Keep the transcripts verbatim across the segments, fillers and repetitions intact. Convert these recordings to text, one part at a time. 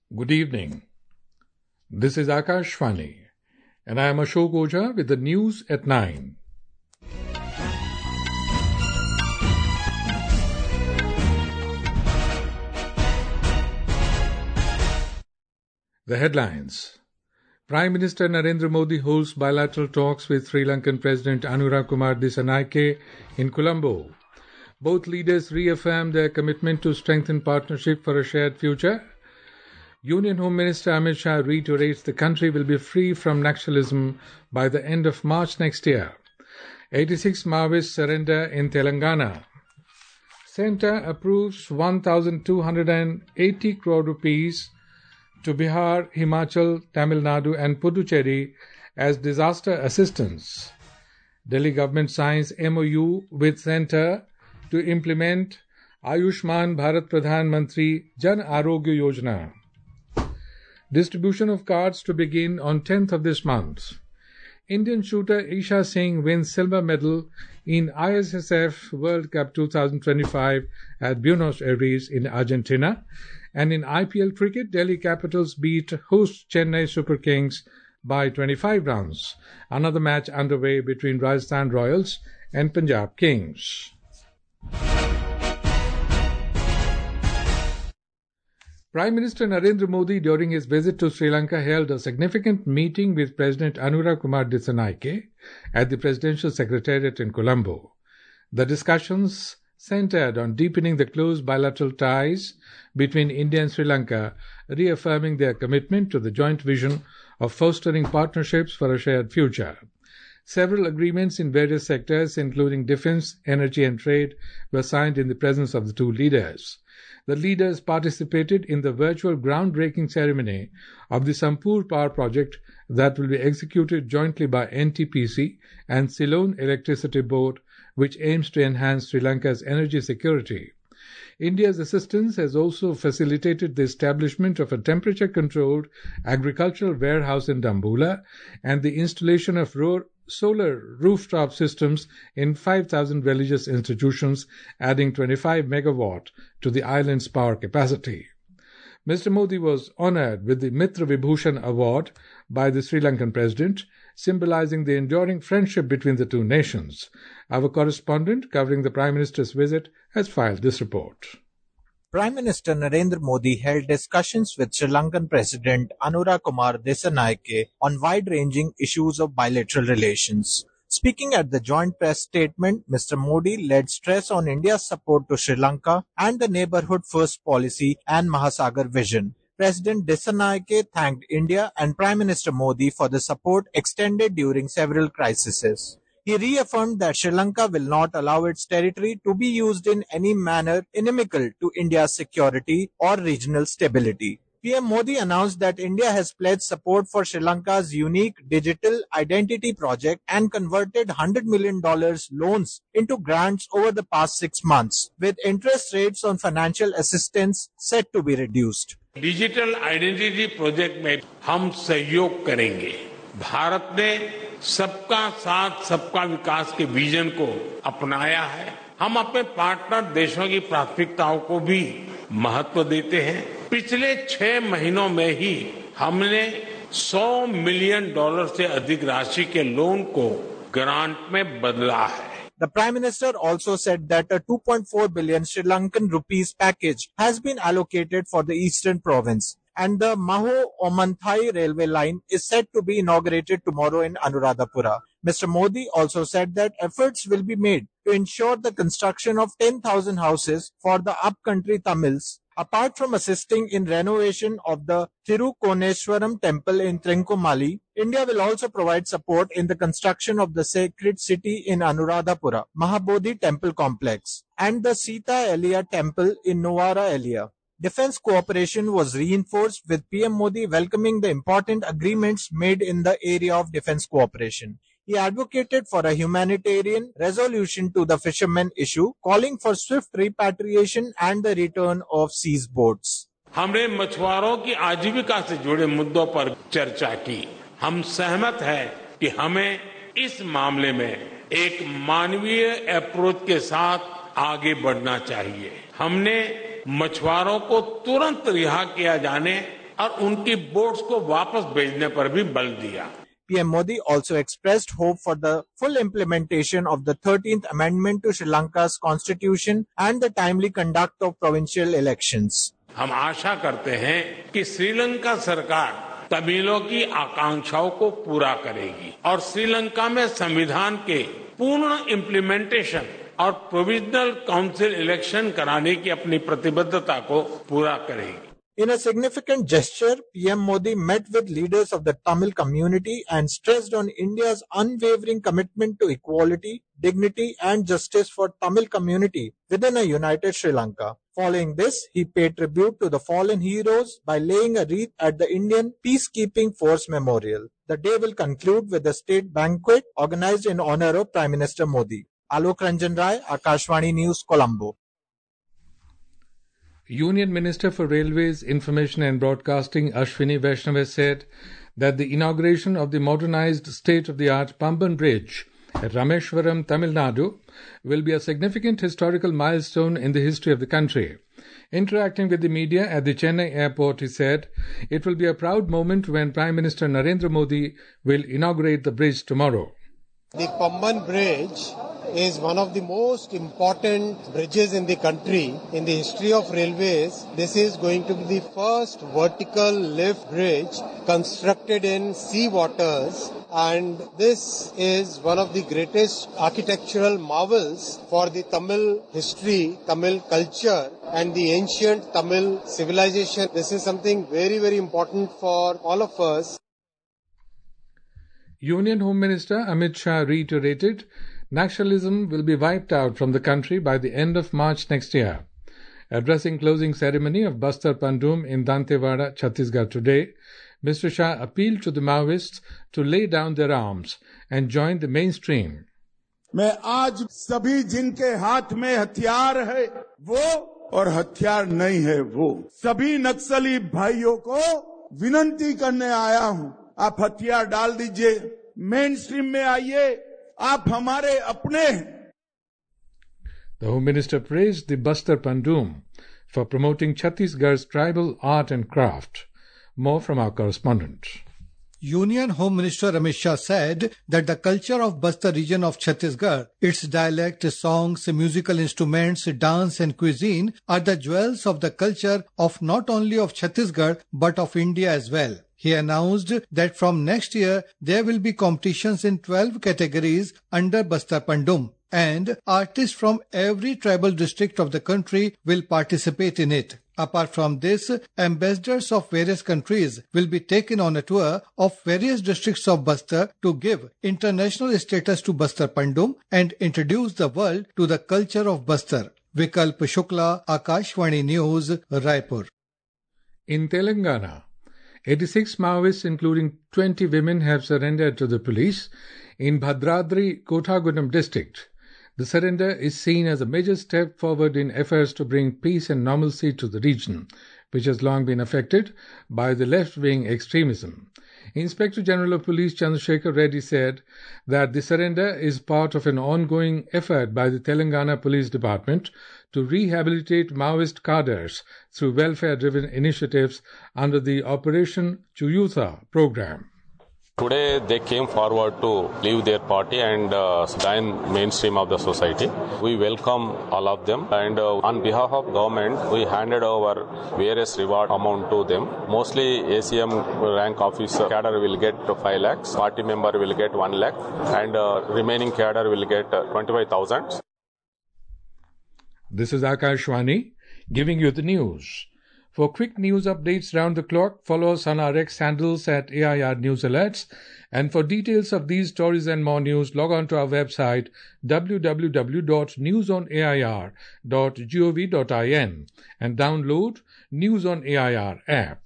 Good evening. This is Akashvani, and I am Ashok Ojha with the news at nine. The headlines. Prime Minister Narendra Modi holds bilateral talks with Sri Lankan President Anura Kumar Dissanayake in Colombo. Both leaders reaffirmed their commitment to strengthen partnership for a shared future. Union Home Minister Amit Shah reiterates the country will be free from Naxalism by the end of March next year. eighty-six Maoists surrender in Telangana. Centre approves one thousand two hundred eighty crore rupees to Bihar, Himachal, Tamil Nadu and Puducherry as disaster assistance. Delhi government signs M O U with Centre to implement Ayushman Bharat Pradhan Mantri Jan Arogya Yojana. Distribution of cards to begin on tenth of this month. Indian shooter Isha Singh wins silver medal in I S S F World Cup twenty twenty-five at Buenos Aires in Argentina. And in I P L cricket, Delhi Capitals beat host Chennai Super Kings by twenty-five runs. Another match underway between Rajasthan Royals and Punjab Kings. Prime Minister Narendra Modi, during his visit to Sri Lanka, held a significant meeting with President Anura Kumar Dissanayake at the Presidential Secretariat in Colombo. The discussions centered on deepening the close bilateral ties between India and Sri Lanka, reaffirming their commitment to the joint vision of fostering partnerships for a shared future. Several agreements in various sectors, including defense, energy and trade, were signed in the presence of the two leaders. The leaders participated in the virtual groundbreaking ceremony of the Sampur Power Project that will be executed jointly by N T P C and Ceylon Electricity Board, which aims to enhance Sri Lanka's energy security. India's assistance has also facilitated the establishment of a temperature-controlled agricultural warehouse in Dambulla and the installation of ro- solar rooftop systems in five thousand religious institutions, adding twenty-five megawatt to the island's power capacity. Mister Modi was honoured with the Mitra Vibhushan Award by the Sri Lankan President, symbolising the enduring friendship between the two nations. Our correspondent covering the Prime Minister's visit has filed this report. Prime Minister Narendra Modi held discussions with Sri Lankan President Anura Kumar Dissanayake on wide-ranging issues of bilateral relations. Speaking at the joint press statement, Mister Modi laid stress on India's support to Sri Lanka and the Neighbourhood First policy and Mahasagar vision. President Dissanayake thanked India and Prime Minister Modi for the support extended during several crises. He reaffirmed that Sri Lanka will not allow its territory to be used in any manner inimical to India's security or regional stability. P M Modi announced that India has pledged support for Sri Lanka's unique digital identity project and converted one hundred million dollars loans into grants over the past six months, with interest rates on financial assistance set to be reduced. Digital identity project में हम सहयोग करेंगे. भारत ने सबका साथ सबका विकास के vision को अपनाया है. हम अपने पार्टनर देशों की प्राथमिकताओं को भी महत्व देते हैं. पिछले छह महीनों में ही हमने सौ मिलियन डॉलर से अधिक राशि के लोन को ग्रांट में बदला है. The Prime Minister also said that a two point four billion Sri Lankan rupees package has been allocated for the eastern province, and the Maho-Omanthai railway line is set to be inaugurated tomorrow in Anuradhapura. Mister Modi also said that efforts will be made to ensure the construction of ten thousand houses for the upcountry Tamils. Apart from assisting in renovation of the Thirukoneswaram temple in Trincomalee, India will also provide support in the construction of the sacred city in Anuradhapura, Mahabodhi temple complex, and the Sita Elia temple in Nuwara Elia. Defense cooperation was reinforced, with P M Modi welcoming the important agreements made in the area of defense cooperation. He advocated for a humanitarian resolution to the fishermen issue, calling for swift repatriation and the return of seized boats. हमने मछुआरों की आजीविका से जुड़े मुद्दों पर चर्चा की. हम सहमत हैं कि हमें इस मामले में एक मानवीय अप्रोच के साथ आगे बढ़ना चाहिए. हमने मछुआरों को तुरंत रिहा किया जाने और उनकी बोट्स को वापस भेजने पर भी बल दिया। P M Modi also expressed hope for the full implementation of the thirteenth Amendment to Sri Lanka's constitution and the timely conduct of provincial elections. हम आशा करते हैं कि श्रीलंका सरकार तमिलों की आकांक्षाओं को पूरा करेगी और श्रीलंका में संविधान के पूर्ण इम्प्लीमेंटेशन और प्रोविजनल काउंसिल इलेक्शन कराने की अपनी प्रतिबद्धता को पूरा करेगी। In a significant gesture, P M Modi met with leaders of the Tamil community and stressed on India's unwavering commitment to equality, dignity and justice for Tamil community within a united Sri Lanka. Following this, he paid tribute to the fallen heroes by laying a wreath at the Indian Peacekeeping Force Memorial. The day will conclude with a state banquet organized in honor of Prime Minister Modi. Alok Ranjan Rai, Akashvani News, Colombo. Union Minister for Railways, Information and Broadcasting Ashwini Vaishnav said that the inauguration of the modernized state-of-the-art Pamban Bridge at Rameshwaram, Tamil Nadu will be a significant historical milestone in the history of the country. Interacting with the media at the Chennai airport, he said, it will be a proud moment when Prime Minister Narendra Modi will inaugurate the bridge tomorrow. The Pamban Bridge is one of the most important bridges in the country. In the history of railways, this is going to be the first vertical lift bridge constructed in sea waters, and this is one of the greatest architectural marvels for the Tamil history, Tamil culture and the ancient Tamil civilization. This is something very, very important for all of us. Union Home Minister Amit Shah reiterated nationalism will be wiped out from the country by the end of March next year. Addressing closing ceremony of Bastar Pandum in Dantewada, Chhattisgarh today, Mister Shah appealed to the Maoists to lay down their arms and join the mainstream. मैं आज सभी जिनके हाथ में हथियार है वो और हथियार नहीं है वो सभी नक्सली भाइयों को विनती करने आया हूं, आप हथियार डाल दीजिए, मेन स्ट्रीम में आइए, आप हमारे अपने हैं. The Home Minister praised the Bastar Pandum for promoting Chhattisgarh's tribal art and craft. More from our correspondent. Union Home Minister Amit Shah said that the culture of Bastar region of Chhattisgarh, its dialect, songs, musical instruments, dance and cuisine are the jewels of the culture of not only of Chhattisgarh but of India as well. He announced that from next year there will be competitions in twelve categories under Bastar Pandum and artists from every tribal district of the country will participate in it. Apart from this, ambassadors of various countries will be taken on a tour of various districts of Bastar to give international status to Bastar Pandum and introduce the world to the culture of Bastar. Vikalp Shukla, Akashvani News, Raipur. In Telangana, eighty-six Maoists, including twenty women, have surrendered to the police in Bhadradri, Kothagudem district. The surrender is seen as a major step forward in efforts to bring peace and normalcy to the region, which has long been affected by the left-wing extremism. Inspector General of Police Chandrasekhar Reddy said that the surrender is part of an ongoing effort by the Telangana Police Department to rehabilitate Maoist cadres through welfare-driven initiatives under the Operation Chuyutha program. Today they came forward to leave their party and uh, join mainstream of the society. We welcome all of them, and uh, on behalf of government we handed over various reward amount to them. Mostly A C M rank officer cadre will get five lakhs, party member will get one lakh, and uh, remaining cadre will get uh, twenty-five thousand. This is Akashvani giving you the news. For quick news updates round the clock, follow us on our X handles at A I R News Alerts. And for details of these stories and more news, log on to our website w w w dot news on a i r dot gov dot in and download News on A I R app.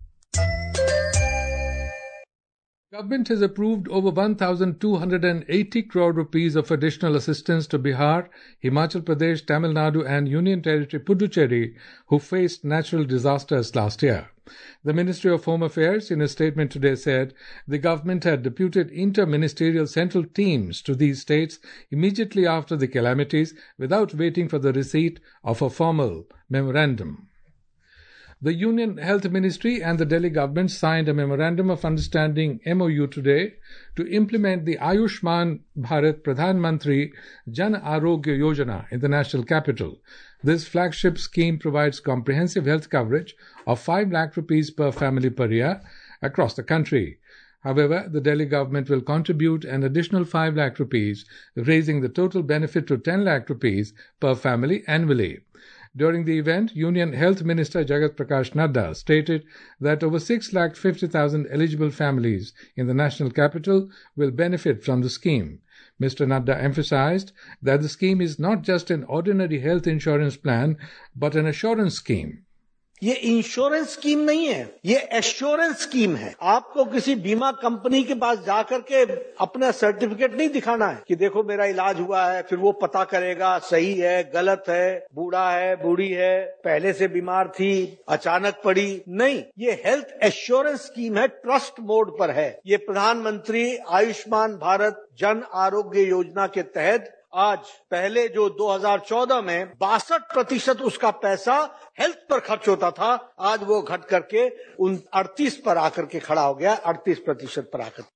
Government has approved over one thousand two hundred eighty crore rupees of additional assistance to Bihar, Himachal Pradesh, Tamil Nadu and Union Territory Puducherry, who faced natural disasters last year. The Ministry of Home Affairs in a statement today said the government had deputed inter-ministerial central teams to these states immediately after the calamities without waiting for the receipt of a formal memorandum. The Union Health Ministry and the Delhi government signed a Memorandum of Understanding M O U today to implement the Ayushman Bharat Pradhan Mantri Jan Arogya Yojana in the national capital. This flagship scheme provides comprehensive health coverage of five lakh rupees per family per year across the country. However, the Delhi government will contribute an additional five lakh rupees, raising the total benefit to ten lakh rupees per family annually. During the event, Union Health Minister Jagat Prakash Nadda stated that over six lakh fifty thousand eligible families in the national capital will benefit from the scheme. Mister Nadda emphasized that the scheme is not just an ordinary health insurance plan, but an assurance scheme. ये insurance scheme नहीं है, ये assurance scheme है। आपको किसी बीमा company के पास जाकर के अपना सर्टिफिकेट नहीं दिखाना है कि देखो मेरा इलाज हुआ है, फिर वो पता करेगा सही है, गलत है, बूढ़ा है, बूढ़ी है, पहले से बीमार थी, अचानक पड़ी। नहीं, ये हेल्थ एश्योरेंस स्कीम है, ट्रस्ट मोड पर है। ये प्रधानमंत्री आयुष्मान भारत जन आरोग्य योजना के तहत आज पहले जो दो हज़ार चौदह में बासठ प्रतिशत उसका पैसा हेल्थ पर खर्च होता था, आज वो घट करके उन अड़तीस पर आकर के खड़ा हो गया, अड़तीस प्रतिशत पर आकर।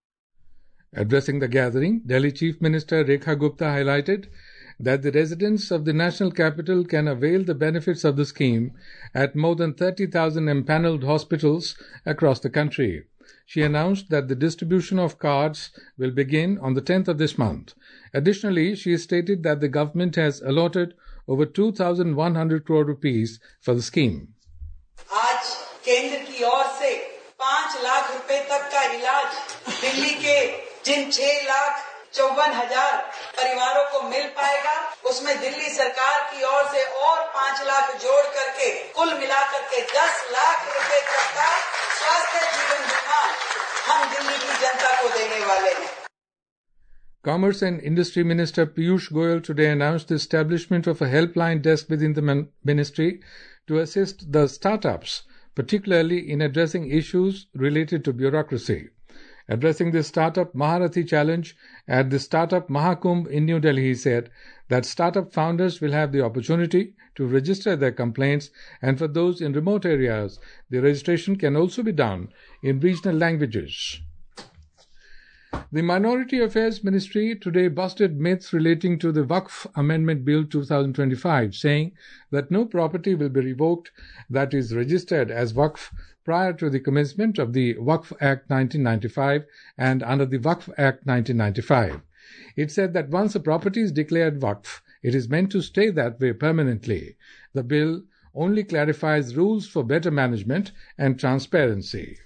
Addressing the gathering, Delhi Chief Minister Rekha Gupta highlighted that the residents of the national capital can avail the benefits of the scheme at more than thirty thousand empaneled hospitals across the country. She announced that the distribution of cards will begin on the tenth of this month. Additionally, she stated that the government has allotted over two thousand one hundred crore rupees for the scheme. आज केंद्र की ओर से पाँच लाख रुपए तक का इलाज दिल्ली के जिन छह लाख चौवन हजार परिवारों को मिल पाएगा, उसमें दिल्ली सरकार की ओर से और पाँच लाख जोड़ करके कुल मिलाकर के दस लाख रुपए तक का स्वास्थ्य जीवन बीमा हम दिल्ली की जनता को देने वाले हैं. Commerce and Industry Minister Piyush Goyal today announced the establishment of a helpline desk within the ministry to assist the startups, particularly in addressing issues related to bureaucracy. Addressing the Startup Maharathi Challenge at the Startup Mahakumbh in New Delhi, he said that startup founders will have the opportunity to register their complaints, and for those in remote areas, the registration can also be done in regional languages. The Minority Affairs Ministry today busted myths relating to the Waqf Amendment Bill twenty twenty-five, saying that no property will be revoked that is registered as Waqf prior to the commencement of the Waqf Act nineteen ninety-five and under the Waqf Act nineteen ninety-five. It said that once a property is declared Waqf, it is meant to stay that way permanently. The bill only clarifies rules for better management and transparency.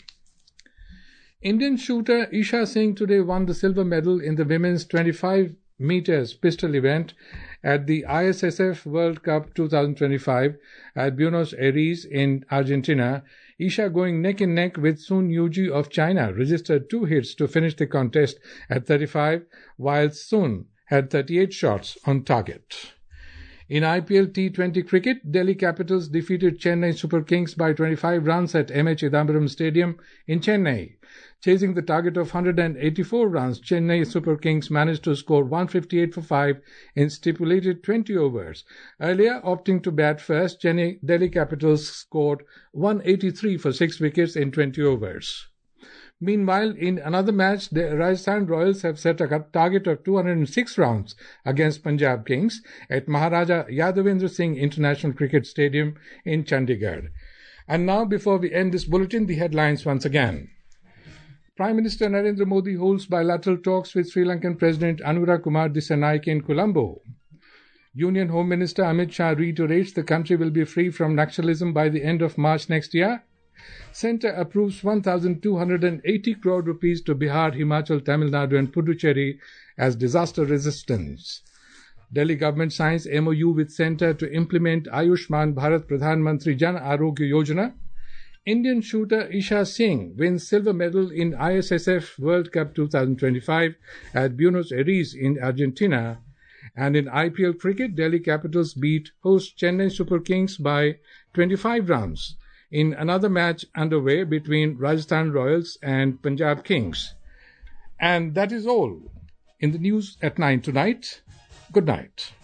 Indian shooter Isha Singh today won the silver medal in the women's twenty-five meters pistol event at the I S S F World Cup twenty twenty-five at Buenos Aires in Argentina. Isha, going neck and neck with Sun Yuji of China, registered two hits to finish the contest at thirty-five, while Sun had thirty-eight shots on target. In I P L T twenty cricket, Delhi Capitals defeated Chennai Super Kings by twenty-five runs at M A Chidambaram Stadium in Chennai. Chasing the target of one hundred eighty-four runs, Chennai Super Kings managed to score one hundred fifty-eight for five in stipulated twenty overs. Earlier, opting to bat first, Chennai Delhi Capitals scored one hundred eighty-three for six wickets in twenty overs. Meanwhile, in another match, the Rajasthan Royals have set a target of two hundred six runs against Punjab Kings at Maharaja Yadavendra Singh International Cricket Stadium in Chandigarh. And now, before we end this bulletin, the headlines once again. Prime Minister Narendra Modi holds bilateral talks with Sri Lankan President Anura Kumar Dissanayake in Colombo. Union Home Minister Amit Shah reiterates the country will be free from Naxalism by the end of March next year. Centre approves one thousand two hundred eighty crore rupees to Bihar, Himachal, Tamil Nadu and Puducherry as disaster resistance. Delhi government signs M O U with Centre to implement Ayushman Bharat Pradhan Mantri Jan Arogya Yojana. Indian shooter Isha Singh wins silver medal in I S S F World Cup twenty twenty-five at Buenos Aires in Argentina. And in I P L cricket, Delhi Capitals beat host Chennai Super Kings by twenty-five runs in another match underway between Rajasthan Royals and Punjab Kings. And that is all in the news at nine tonight. Good night.